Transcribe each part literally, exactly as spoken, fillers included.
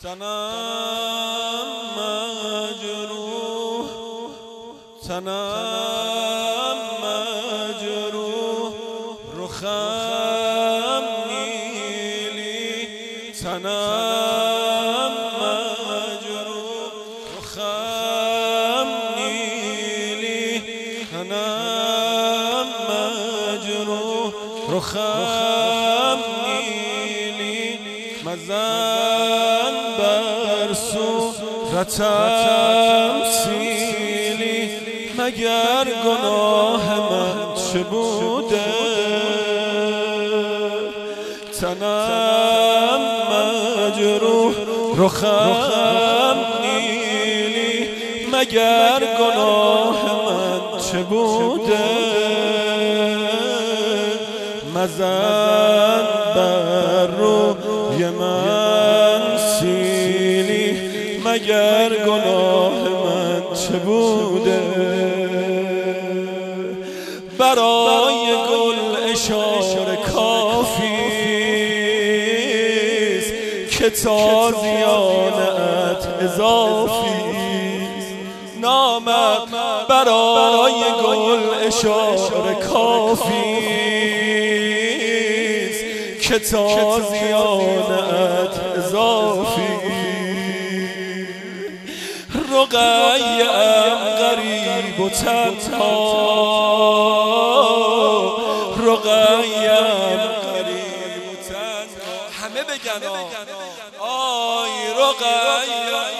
تنم مجروح تنم مجروح رخم نیلی تنم مجروح رخم نیلی تنم مجروح رخم نیلی مزن بر صورتم سیلی مگر گناه من چه بوده تنم مجروح رخم نیلی مگر گناه من چه بوده مزن بر روی من سیلی مگر گناه من چه بوده برای گل اشاره کافیست که تازیانت اضافیست نامت برای گل اشاره کافیست که تازیانت اضافیست رقیه‌ام غریب و تنها رقیه‌ام غریب و تنها همه بگن آی رقیه‌ام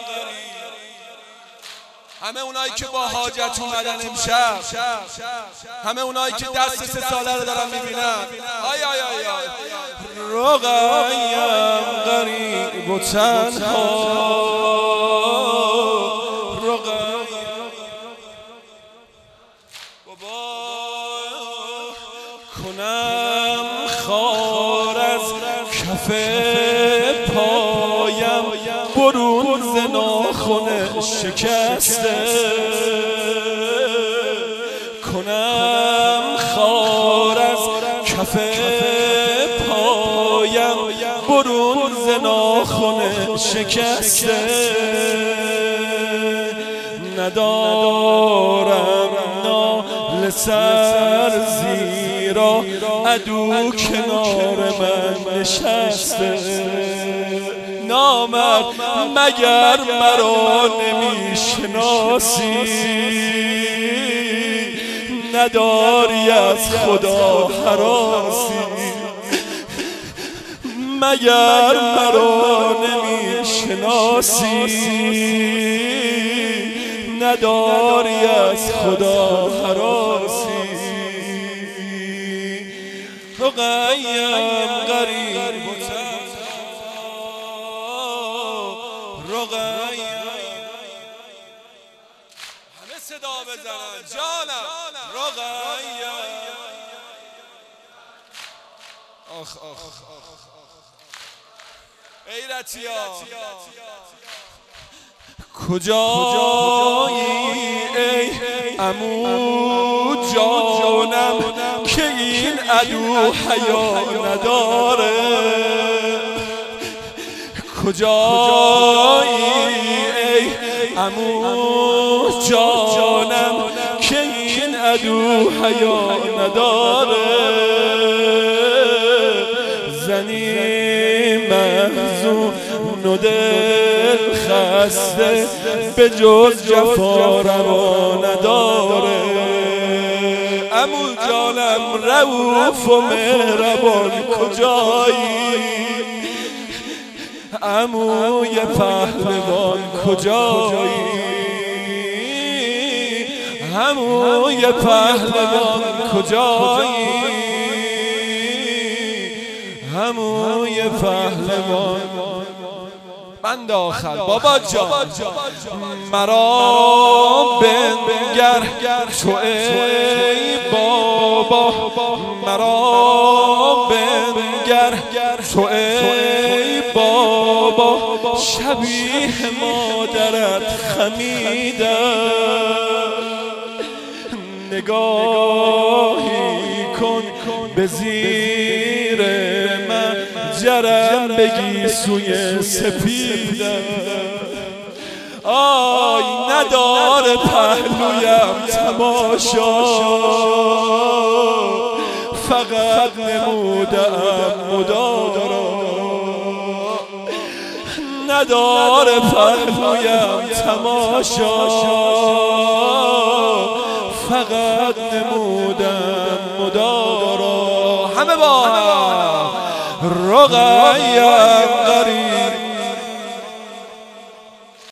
همه اونایی که با حاجت اومدن امشب همه اونایی که دست سه ساله رو دارن میبینن آی آی آی آی رقیه‌ام غریب و تنها کنم خار از کف پایم برون ز ناخن شکسته کنم خار از کف پایم برون ز ناخن شکسته ندارم نال سر زیرا عدو کنار من نشسته نامرد مگر مرا نمیشناسی نداری از خدا هراسی مگر مرا نمیشناسی نداری از خدا هراسی رقیه‌ام غریب و تنها رقیه‌ام همه صدا بزنن جانم رقیه‌ام آخ آخ غیرتیا کجایی ای عمو جانم که این عدو حیا نداره کجایی ای عمو جانم که این عدو حیا نداره زنی محزون و دل خسته به جز جفا روا نداره عمو جانم رؤوف و مهربان کجایی عموی پهلوان کجایی عموی پهلوان کجایی عموی پهلوان بند آخر بابا جان مرا بنگر تو ای بابا مرا بنگر تو ای بابا شبیه مادرت خمیدم نگاهی کن به زیر من جرم بگی سوی سپیدم، آی نداره پهلویم تماشا، فقط نمودم مدارا، نداره پهلویم تماشا، فقط نمودم مدارا. همه با رقیم غریب